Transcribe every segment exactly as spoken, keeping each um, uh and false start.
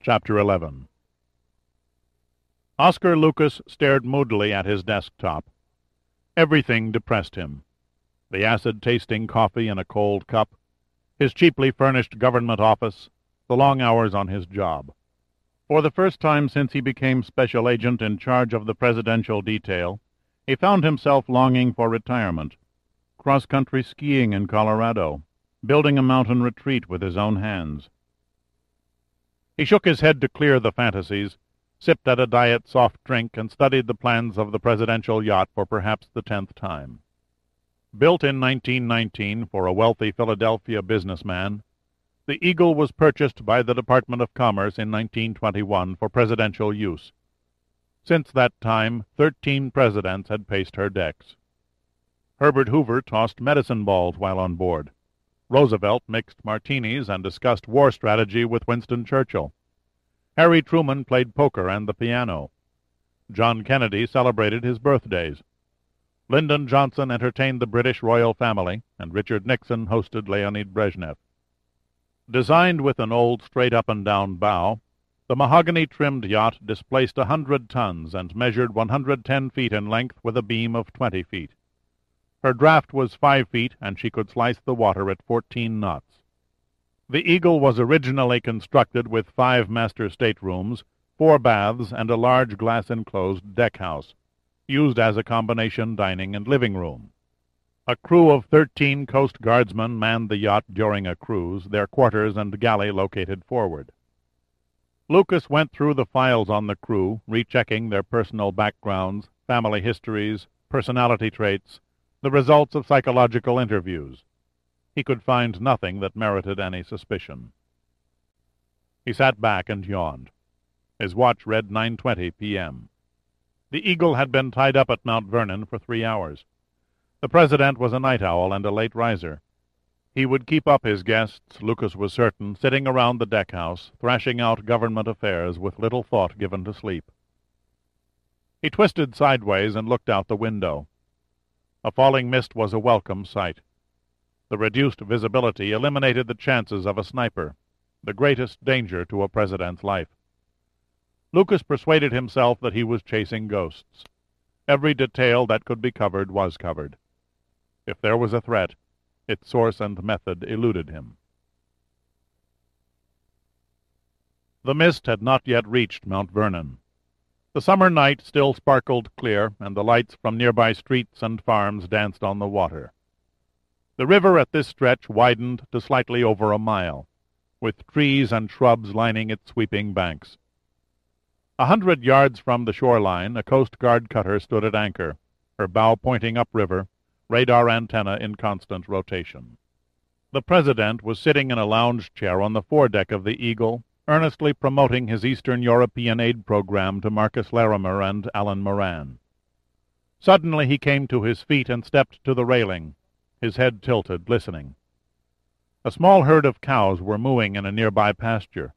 Chapter eleven. Oscar Lucas stared moodily at his desktop. Everything depressed him. The acid-tasting coffee in a cold cup, his cheaply furnished government office, the long hours on his job. For the first time since he became special agent in charge of the presidential detail, he found himself longing for retirement, cross-country skiing in Colorado, building a mountain retreat with his own hands. He shook his head to clear the fantasies, sipped at a diet soft drink, and studied the plans of the presidential yacht for perhaps the tenth time. Built in nineteen nineteen for a wealthy Philadelphia businessman, the Eagle was purchased by the Department of Commerce in nineteen twenty-one for presidential use. Since that time, thirteen presidents had paced her decks. Herbert Hoover tossed medicine balls while on board. Roosevelt mixed martinis and discussed war strategy with Winston Churchill. Harry Truman played poker and the piano. John Kennedy celebrated his birthdays. Lyndon Johnson entertained the British royal family, and Richard Nixon hosted Leonid Brezhnev. Designed with an old straight-up-and-down bow, the mahogany-trimmed yacht displaced a hundred tons and measured one hundred ten feet in length with a beam of twenty feet. Her draft was five feet, and she could slice the water at fourteen knots. The Eagle was originally constructed with five master staterooms, four baths, and a large glass-enclosed deck-house, used as a combination dining and living room. A crew of thirteen Coast Guardsmen manned the yacht during a cruise, their quarters and galley located forward. Lucas went through the files on the crew, rechecking their personal backgrounds, family histories, personality traits, the results of psychological interviews. He could find nothing that merited any suspicion. He sat back and yawned. His watch read nine twenty p m The Eagle had been tied up at Mount Vernon for three hours. The President was a night owl and a late riser. He would keep up his guests, Lucas was certain, sitting around the deck-house, thrashing out government affairs with little thought given to sleep. He twisted sideways and looked out the window. A falling mist was a welcome sight. The reduced visibility eliminated the chances of a sniper, the greatest danger to a president's life. Lucas persuaded himself that he was chasing ghosts. Every detail that could be covered was covered. If there was a threat, its source and method eluded him. The mist had not yet reached Mount Vernon. The summer night still sparkled clear, and the lights from nearby streets and farms danced on the water. The river at this stretch widened to slightly over a mile, with trees and shrubs lining its sweeping banks. A hundred yards from the shoreline, a Coast Guard cutter stood at anchor, her bow pointing upriver, radar antenna in constant rotation. The President was sitting in a lounge chair on the foredeck of the Eagle, earnestly promoting his Eastern European aid program to Marcus Larimer and Alan Moran. Suddenly he came to his feet and stepped to the railing, his head tilted, listening. A small herd of cows were mooing in a nearby pasture.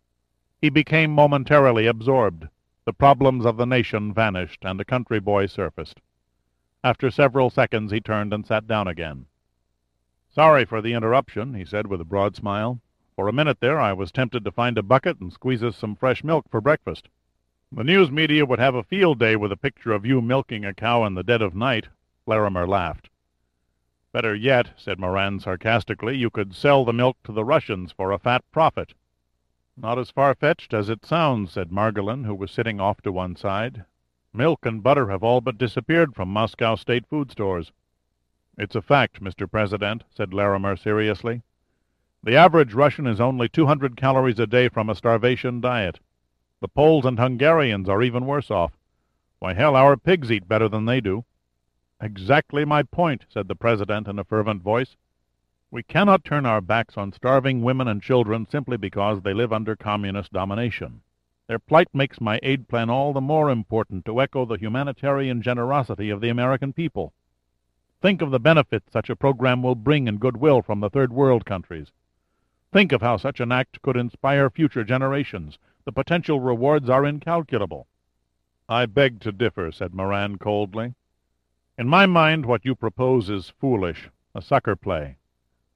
He became momentarily absorbed. The problems of the nation vanished, and a country boy surfaced. After several seconds he turned and sat down again. "Sorry for the interruption," he said with a broad smile. "For a minute there I was tempted to find a bucket and squeeze us some fresh milk for breakfast. The news media would have a field day with a picture of you milking a cow in the dead of night." Larimer laughed. "Better yet," said Moran sarcastically, "you could sell the milk to the Russians for a fat profit." "Not as far-fetched as it sounds," said Margolin, who was sitting off to one side. "Milk and butter have all but disappeared from Moscow state food stores." "It's a fact, Mister President," said Larimer seriously. "The average Russian is only two hundred calories a day from a starvation diet. The Poles and Hungarians are even worse off. Why, hell, our pigs eat better than they do." "Exactly my point," said the President in a fervent voice. "We cannot turn our backs on starving women and children simply because they live under communist domination. Their plight makes my aid plan all the more important to echo the humanitarian generosity of the American people. Think of the benefits such a program will bring in goodwill from the Third World countries. Think of how such an act could inspire future generations. The potential rewards are incalculable." "I beg to differ," said Moran coldly. "In my mind what you propose is foolish, a sucker play.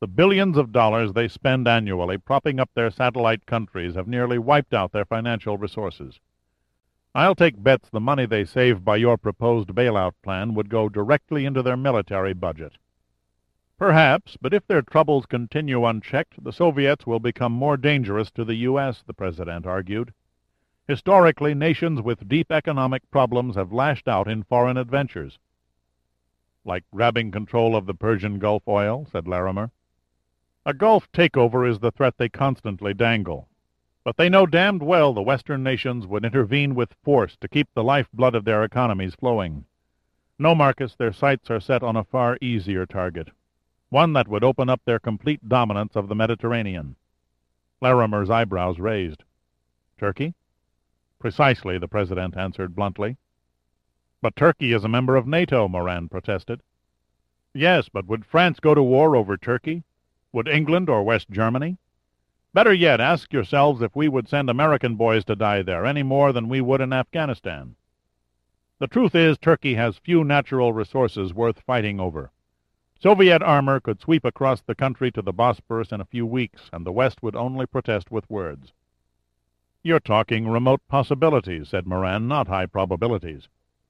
The billions of dollars they spend annually propping up their satellite countries have nearly wiped out their financial resources. I'll take bets the money they save by your proposed bailout plan would go directly into their military budget. Perhaps, but if their troubles continue unchecked, the Soviets will become more dangerous to the U S, the President argued. Historically, nations with deep economic problems have lashed out in foreign adventures. Like grabbing control of the Persian Gulf oil, said Larimer. A Gulf takeover is the threat they constantly dangle. But they know damned well the Western nations would intervene with force to keep the lifeblood of their economies flowing. No, Marcus, their sights are set on a far easier target, one that would open up their complete dominance of the Mediterranean. Larimer's eyebrows raised. Turkey? Precisely, the President answered bluntly. But Turkey is a member of NATO, Moran protested. Yes, but would France go to war over Turkey? Would England or West Germany? Better yet, ask yourselves if we would send American boys to die there any more than we would in Afghanistan. The truth is, Turkey has few natural resources worth fighting over. Soviet armor could sweep across the country to the Bosporus in a few weeks, and the West would only protest with words. You're talking remote possibilities, said Moran, not high probabilities.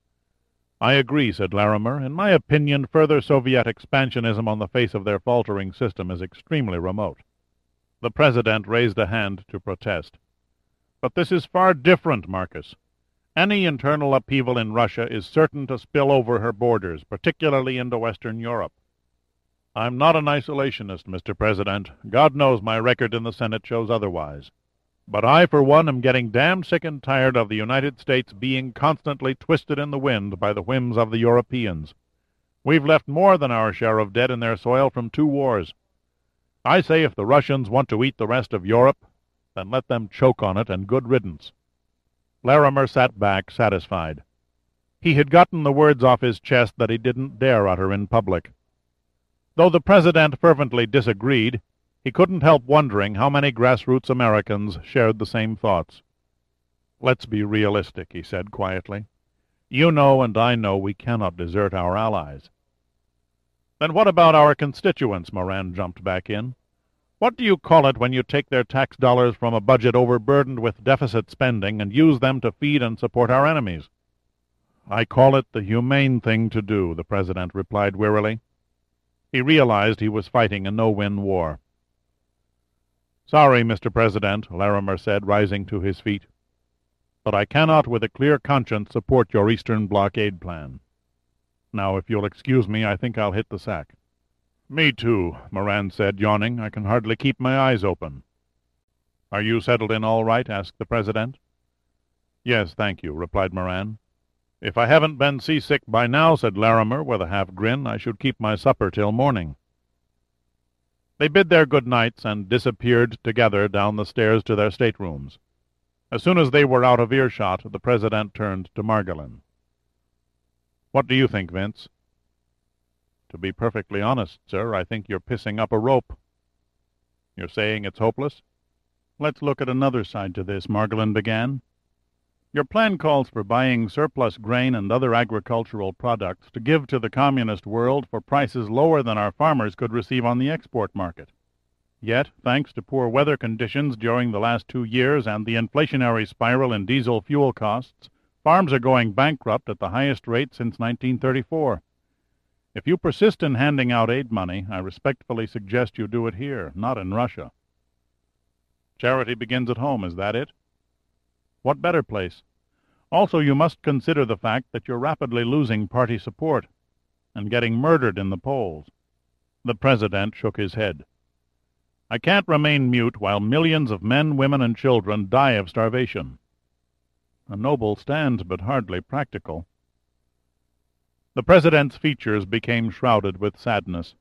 I agree, said Larimer. In my opinion, further Soviet expansionism on the face of their faltering system is extremely remote. The President raised a hand to protest. But this is far different, Marcus. Any internal upheaval in Russia is certain to spill over her borders, particularly into Western Europe. I'm not an isolationist, Mister President. God knows my record in the Senate shows otherwise. But I, for one, am getting damned sick and tired of the United States being constantly twisted in the wind by the whims of the Europeans. We've left more than our share of dead in their soil from two wars. I say if the Russians want to eat the rest of Europe, then let them choke on it, and good riddance. Larimer sat back, satisfied. He had gotten the words off his chest that he didn't dare utter in public. Though the President fervently disagreed, he couldn't help wondering how many grassroots Americans shared the same thoughts. Let's be realistic, he said quietly. You know and I know we cannot desert our allies. Then what about our constituents? Moran jumped back in. What do you call it when you take their tax dollars from a budget overburdened with deficit spending and use them to feed and support our enemies? I call it the humane thing to do, the President replied wearily. He realized he was fighting a no-win war. Sorry, Mister President, Larimer said, rising to his feet, but I cannot with a clear conscience support your Eastern Blockade plan. Now, if you'll excuse me, I think I'll hit the sack. Me too, Moran said, yawning. I can hardly keep my eyes open. Are you settled in all right? Asked the President. Yes, thank you, replied Moran. If I haven't been seasick by now, said Larimer with a half-grin, I should keep my supper till morning. They bid their good nights and disappeared together down the stairs to their staterooms. As soon as they were out of earshot, the President turned to Margolin. What do you think, Vince? To be perfectly honest, sir, I think you're pissing up a rope. You're saying it's hopeless? Let's look at another side to this, Margolin began. Your plan calls for buying surplus grain and other agricultural products to give to the communist world for prices lower than our farmers could receive on the export market. Yet, thanks to poor weather conditions during the last two years and the inflationary spiral in diesel fuel costs, farms are going bankrupt at the highest rate since nineteen thirty-four. If you persist in handing out aid money, I respectfully suggest you do it here, not in Russia. Charity begins at home, is that it? What better place? Also, you must consider the fact that you're rapidly losing party support and getting murdered in the polls. The President shook his head. I can't remain mute while millions of men, women, and children die of starvation. A noble stand, but hardly practical. The President's features became shrouded with sadness.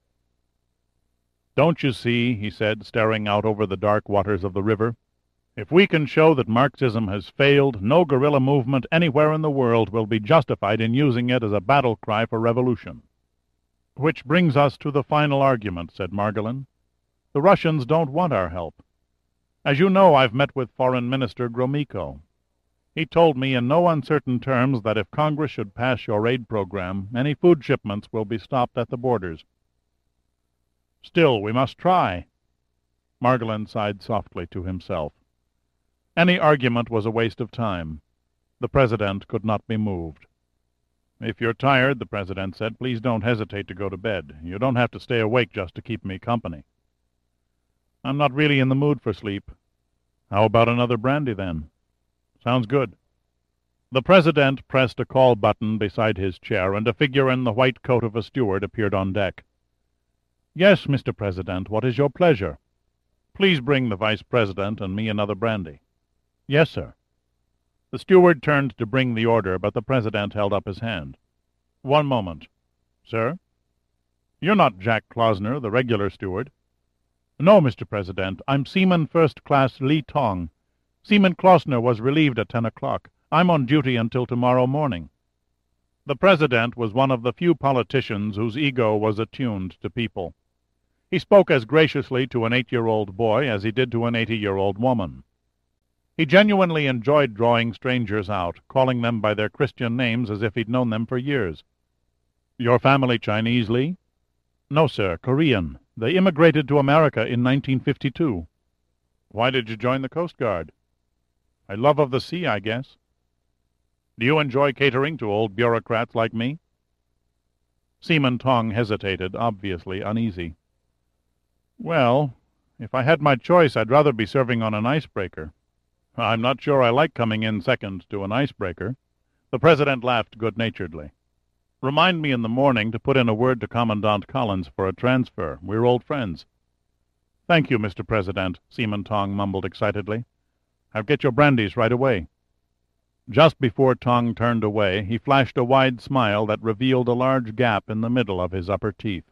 Don't you see, he said, staring out over the dark waters of the river, if we can show that Marxism has failed, no guerrilla movement anywhere in the world will be justified in using it as a battle cry for revolution. Which brings us to the final argument, said Margolin. The Russians don't want our help. As you know, I've met with Foreign Minister Gromyko. He told me in no uncertain terms that if Congress should pass your aid program, any food shipments will be stopped at the borders. Still, we must try. Margolin sighed softly to himself. Any argument was a waste of time. The President could not be moved. "If you're tired," the President said, "please don't hesitate to go to bed. You don't have to stay awake just to keep me company." "I'm not really in the mood for sleep." "How about another brandy, then?" "Sounds good." The President pressed a call button beside his chair, and a figure in the white coat of a steward appeared on deck. "Yes, Mister President, what is your pleasure?" "Please bring the Vice President and me another brandy." "Yes, sir." The steward turned to bring the order, but the President held up his hand. "One moment." "Sir?" "You're not Jack Klosner, the regular steward." "No, Mister President. I'm Seaman First Class Li Tong. Seaman Klosner was relieved at ten o'clock. I'm on duty until tomorrow morning." The President was one of the few politicians whose ego was attuned to people. He spoke as graciously to an eight-year-old boy as he did to an eighty-year-old woman. He genuinely enjoyed drawing strangers out, calling them by their Christian names as if he'd known them for years. "Your family Chinese, Li?" "No, sir, Korean. They immigrated to America in nineteen fifty-two. "Why did you join the Coast Guard?" "A love of the sea, I guess." "Do you enjoy catering to old bureaucrats like me?" Seaman Tong hesitated, obviously uneasy. "Well, if I had my choice, I'd rather be serving on an icebreaker." "I'm not sure I like coming in second to an icebreaker." The President laughed good-naturedly. "Remind me in the morning to put in a word to Commandant Collins for a transfer. We're old friends." "Thank you, Mister President," Seaman Tong mumbled excitedly. "I'll get your brandies right away." Just before Tong turned away, he flashed a wide smile that revealed a large gap in the middle of his upper teeth.